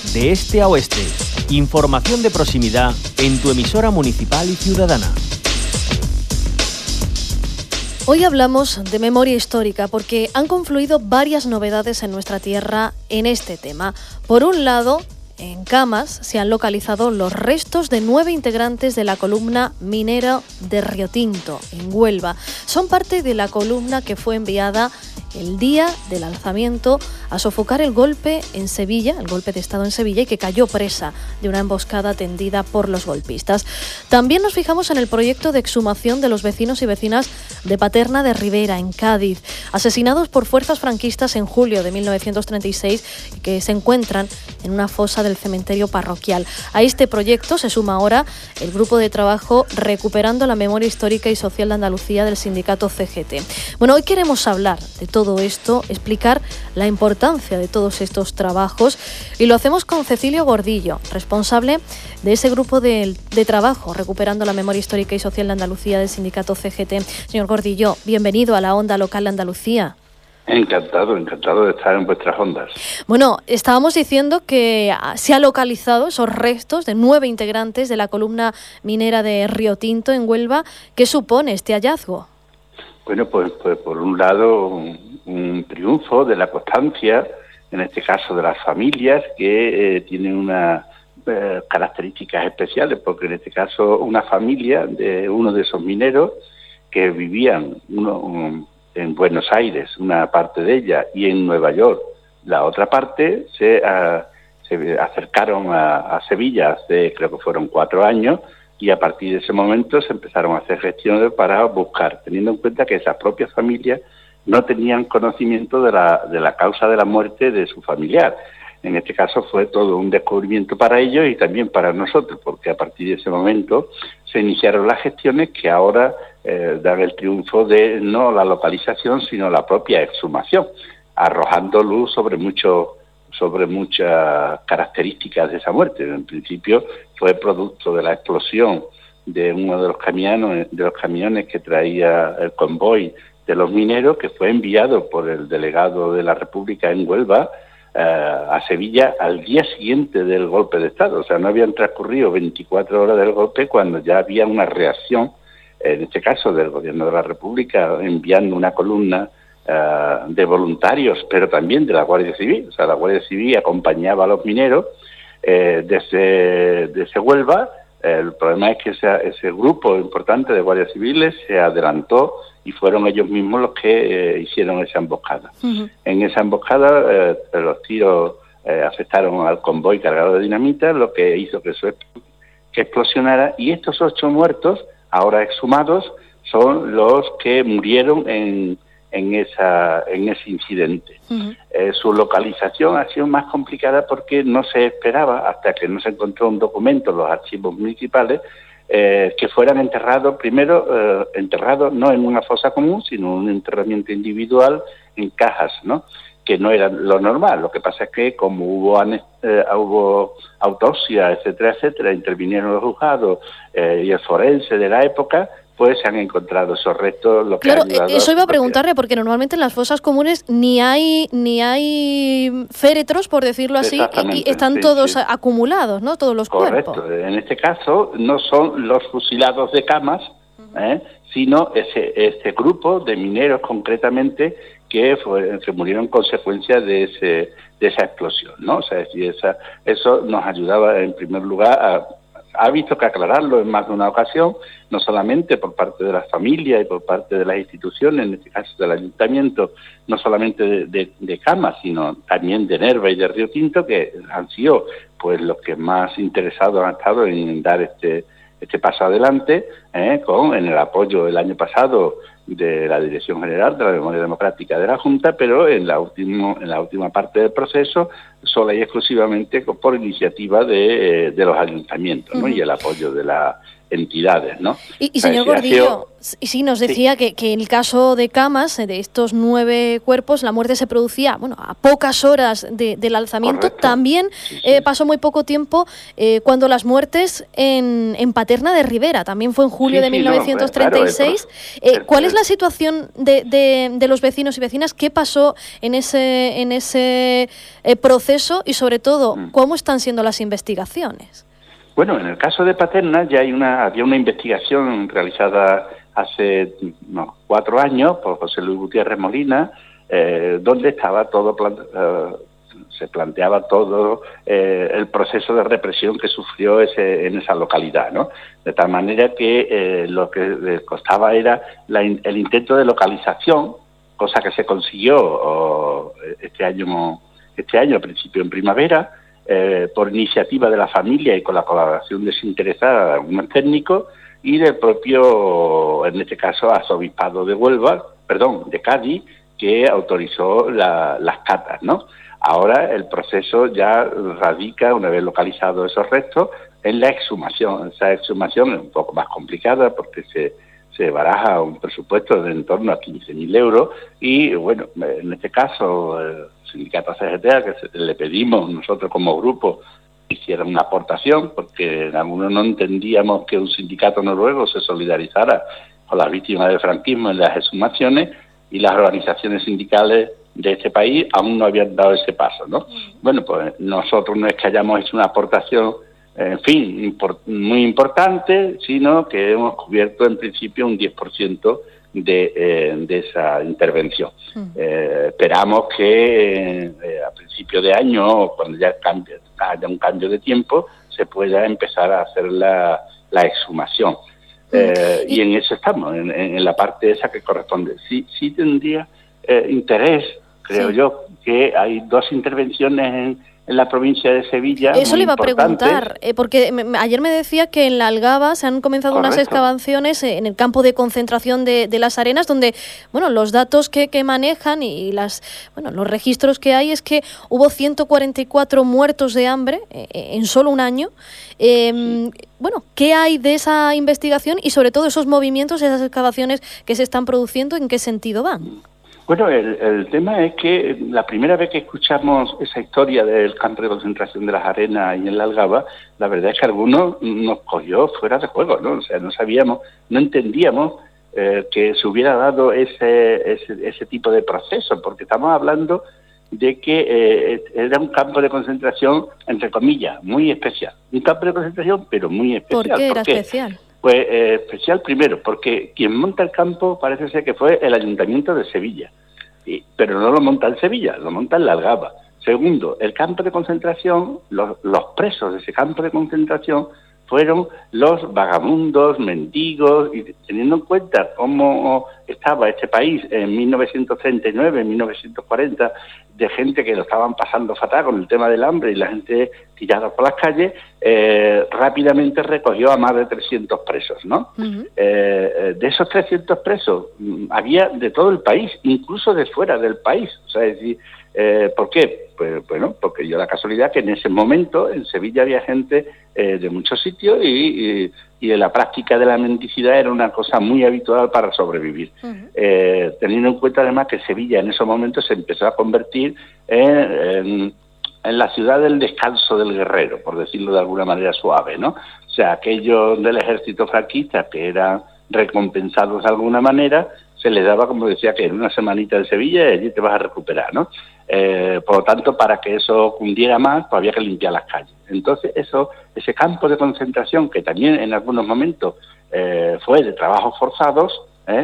de este a oeste. Información de proximidad en tu emisora municipal y ciudadana. Hoy hablamos de memoria histórica porque han confluido varias novedades en nuestra tierra en este tema. Por un lado, en Camas se han localizado los restos de 9 integrantes de la columna minera de Riotinto, en Huelva. Son parte de la columna que fue enviada el día del alzamiento a sofocar el golpe en Sevilla, el golpe de Estado en Sevilla, y que cayó presa de una emboscada tendida por los golpistas. También nos fijamos en el proyecto de exhumación de los vecinos y vecinas de Paterna de Ribera, en Cádiz, asesinados por fuerzas franquistas en julio de 1936 y que se encuentran en una fosa del cementerio parroquial. A este proyecto se suma ahora el grupo de trabajo Recuperando la Memoria Histórica y Social de Andalucía del sindicato CGT. Bueno, hoy queremos hablar de todo esto, explicar la importancia de todos estos trabajos, y lo hacemos con Cecilio Gordillo, responsable de ese grupo de trabajo Recuperando la Memoria Histórica y Social de Andalucía del sindicato CGT. Señor Gordillo, bienvenido a la Onda Local de Andalucía. Encantado de estar en vuestras ondas. Bueno, estábamos diciendo que se ha localizado esos restos de 9 integrantes de la columna minera de Riotinto en Huelva. ¿Qué supone este hallazgo? Bueno, pues por un lado un triunfo de la constancia, en este caso de las familias, que tienen unas características especiales, porque en este caso una familia de uno de esos mineros que vivían en Buenos Aires, una parte de ella, y en Nueva York, la otra parte, se acercaron a Sevilla hace, creo que fueron 4 años, y a partir de ese momento se empezaron a hacer gestiones para buscar, teniendo en cuenta que esas propias familias no tenían conocimiento de la causa de la muerte de su familiar. En este caso fue todo un descubrimiento para ellos y también para nosotros, porque a partir de ese momento se iniciaron las gestiones que ahora dan el triunfo de no la localización, sino la propia exhumación, arrojando luz sobre muchas características de esa muerte. En principio fue producto de la explosión de uno de los camiones que traía el convoy de los mineros, que fue enviado por el delegado de la República en Huelva a Sevilla al día siguiente del golpe de Estado. O sea, no habían transcurrido 24 horas del golpe cuando ya había una reacción, en este caso del Gobierno de la República, enviando una columna de voluntarios, pero también de la Guardia Civil. O sea, la Guardia Civil acompañaba a los mineros desde Huelva. El problema es que ese grupo importante de guardias civiles se adelantó y fueron ellos mismos los que hicieron esa emboscada. Uh-huh. En esa emboscada los tiros afectaron al convoy cargado de dinamita, lo que hizo que explosionara, y estos 8 muertos, ahora exhumados, son los que murieron en ese incidente. Uh-huh. Su localización ha sido más complicada porque no se esperaba, hasta que no se encontró un documento en los archivos municipales, que fueran enterrados, enterrados no en una fosa común, sino en un enterramiento individual en cajas, ¿no? Que no era lo normal. Lo que pasa es que como hubo autopsia, etcétera, intervinieron los juzgados y el forense de la época, pues se han encontrado esos restos. Claro, eso iba a preguntarle, porque normalmente en las fosas comunes ni hay féretros, por decirlo así, y están todos acumulados, ¿no? Todos los cuerpos. Correcto. En este caso no son los fusilados de Camas, sino ese grupo de mineros concretamente que murieron en consecuencia de esa explosión, ¿no? O sea, eso nos ayudaba en primer lugar ha visto que aclararlo en más de una ocasión, no solamente por parte de las familias y por parte de las instituciones, en este caso del ayuntamiento, no solamente de Camas, sino también de Nerva y de Riotinto, que han sido pues los que más interesados han estado en dar este paso adelante, con el apoyo el año pasado de la Dirección General de la Memoria Democrática de la Junta, pero en la última parte del proceso sola y exclusivamente por iniciativa de los ayuntamientos, ¿no? Y el apoyo de la entidades, ¿no? Y señor Gordillo, sí, nos decía que en el caso de Camas, de estos 9 cuerpos, la muerte se producía, a pocas horas del alzamiento. Correcto. También pasó muy poco tiempo cuando las muertes en Paterna de Ribera, también fue en julio de 1936. ¿Cuál es la situación de los vecinos y vecinas? ¿Qué pasó en ese proceso? Y sobre todo, ¿cómo están siendo las investigaciones? Bueno, en el caso de Paterna ya había una investigación realizada hace unos 4 años por José Luis Gutiérrez Molina, donde estaba todo se planteaba todo el proceso de represión que sufrió en esa localidad, ¿no? De tal manera que lo que le costaba era el intento de localización, cosa que se consiguió este año al principio en primavera, por iniciativa de la familia y con la colaboración desinteresada de algunos técnicos y del propio, en este caso, arzobispado de Cádiz, que autorizó las catas, ¿no? Ahora el proceso ya radica, una vez localizados esos restos, en la exhumación. Esa exhumación es un poco más complicada porque se baraja un presupuesto de en torno a 15.000 euros y, bueno, en este caso, el sindicato CGT, que le pedimos nosotros como grupo hiciera una aportación, porque en algunos no entendíamos que un sindicato noruego se solidarizara con las víctimas del franquismo en las exhumaciones y las organizaciones sindicales de este país aún no habían dado ese paso, ¿no? Bueno, pues nosotros no es que hayamos hecho una aportación, en fin, muy importante, sino que hemos cubierto en principio un 10% de esa intervención. Esperamos que a principio de año, cuando ya haya un cambio de tiempo, se pueda empezar a hacer la exhumación. Y en eso estamos, en la parte esa que corresponde. Sí tendría interés, creo yo, que hay 2 intervenciones en la provincia de Sevilla. Eso le iba a preguntar, porque ayer me decía que en la Algaba se han comenzado unas excavaciones en el campo de concentración de Las Arenas, donde, los datos que manejan y los registros que hay es que hubo 144 muertos de hambre en solo un año. ¿Qué hay de esa investigación y sobre todo esos movimientos, esas excavaciones que se están produciendo, en qué sentido van? Bueno, el tema es que la primera vez que escuchamos esa historia del campo de concentración de Las Arenas y en la Algaba, la verdad es que algunos nos cogió fuera de juego, ¿no? O sea, no sabíamos, no entendíamos que se hubiera dado ese tipo de proceso, porque estamos hablando de que era un campo de concentración, entre comillas, muy especial. Un campo de concentración, pero muy especial. ¿Por qué era especial? Pues especial primero, porque quien monta el campo parece ser que fue el Ayuntamiento de Sevilla, pero no lo monta en Sevilla, lo monta en la Algaba. Segundo, el campo de concentración, los presos de ese campo de concentración fueron los vagabundos, mendigos, y teniendo en cuenta cómo estaba este país en 1939, en 1940, de gente que lo estaban pasando fatal con el tema del hambre y la gente tirada por las calles, rápidamente recogió a más de 300 presos, ¿no? De esos 300 presos había de todo el país, incluso de fuera del país. O sea, es decir, ¿por qué? Pues bueno, porque dio la casualidad que en ese momento en Sevilla había gente de muchos sitios y la práctica de la mendicidad era una cosa muy habitual para sobrevivir. Teniendo en cuenta además que Sevilla en esos momentos se empezó a convertir en la ciudad del descanso del guerrero, por decirlo de alguna manera suave, ¿no? O sea, aquellos del ejército franquista que eran recompensados de alguna manera, se les daba, como decía, que en una semanita en Sevilla y allí te vas a recuperar, ¿no? Por lo tanto, para que eso cundiera más, pues había que limpiar las calles. Entonces, ese campo de concentración, que también en algunos momentos fue de trabajos forzados,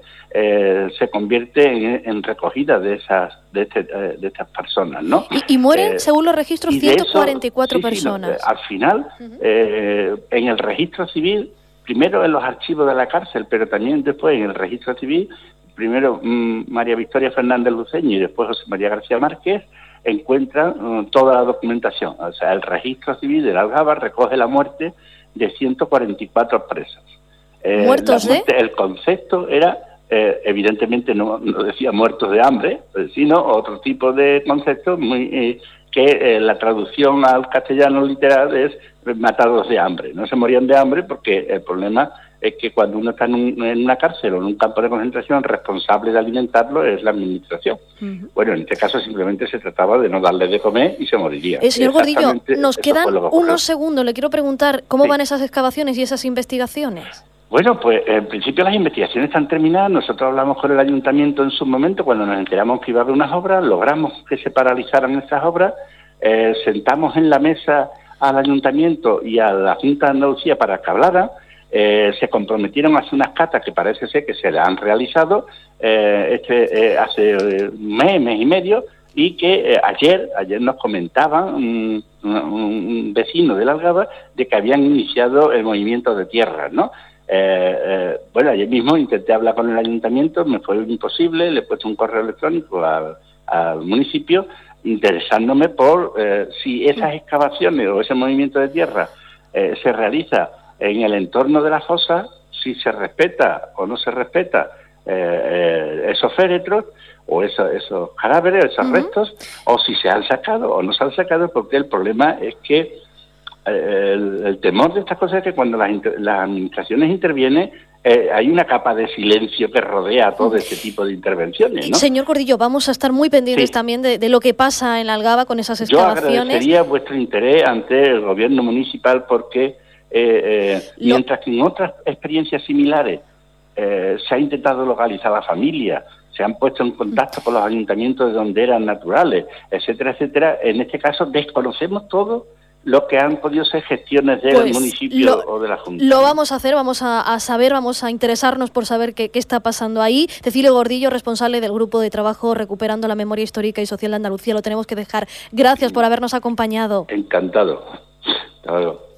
se convierte en recogida de estas personas, ¿no? Y mueren, según los registros, 144 personas. Al final, en el registro civil, primero en los archivos de la cárcel, pero también después en el registro civil, primero María Victoria Fernández Luceño y después José María García Márquez, encuentran toda la documentación. O sea, el registro civil de la Algaba recoge la muerte de 144 presos. ¿Muertos de? El concepto era, evidentemente no decía muertos de hambre, sino otro tipo de concepto muy que la traducción al castellano literal es matados de hambre. No se morían de hambre porque el problema es que cuando uno está en una cárcel o en un campo de concentración, responsable de alimentarlo es la administración. Bueno, en este caso simplemente se trataba de no darle de comer y se moriría. Señor Gordillo, nos quedan unos segundos. Le quiero preguntar cómo van esas excavaciones y esas investigaciones. Bueno, pues en principio las investigaciones están terminadas. Nosotros hablamos con el ayuntamiento en su momento, cuando nos enteramos que iba a haber unas obras, logramos que se paralizaran esas obras, sentamos en la mesa al ayuntamiento y a la Junta de Andalucía para que hablaran. Se comprometieron a hacer unas catas que parece ser que se le han realizado hace un mes y medio, y que ayer nos comentaban un vecino de la Algaba de que habían iniciado el movimiento de tierras, ¿no? Bueno, ayer mismo intenté hablar con el ayuntamiento, me fue imposible, le he puesto un correo electrónico al municipio interesándome por si esas excavaciones o ese movimiento de tierra se realiza en el entorno de la fosa, si se respeta o no se respeta esos féretros o esos cadáveres, esos restos, o si se han sacado o no se han sacado, porque el problema es que el temor de estas cosas es que cuando las administraciones intervienen, hay una capa de silencio que rodea todo este tipo de intervenciones, ¿no? Señor Gordillo, vamos a estar muy pendientes también de lo que pasa en la Algaba con esas excavaciones. Yo agradecería vuestro interés ante el gobierno municipal porque mientras que en otras experiencias similares se ha intentado localizar a la familia, se han puesto en contacto con los ayuntamientos de donde eran naturales, etcétera, etcétera, en este caso desconocemos todo lo que han podido ser gestiones del municipio o de la Junta. Lo vamos a hacer, vamos a saber, vamos a interesarnos por saber qué está pasando ahí. Cecilio Gordillo, responsable del grupo de trabajo Recuperando la Memoria Histórica y Social de Andalucía, lo tenemos que dejar. Gracias por habernos acompañado. Encantado. Hasta luego.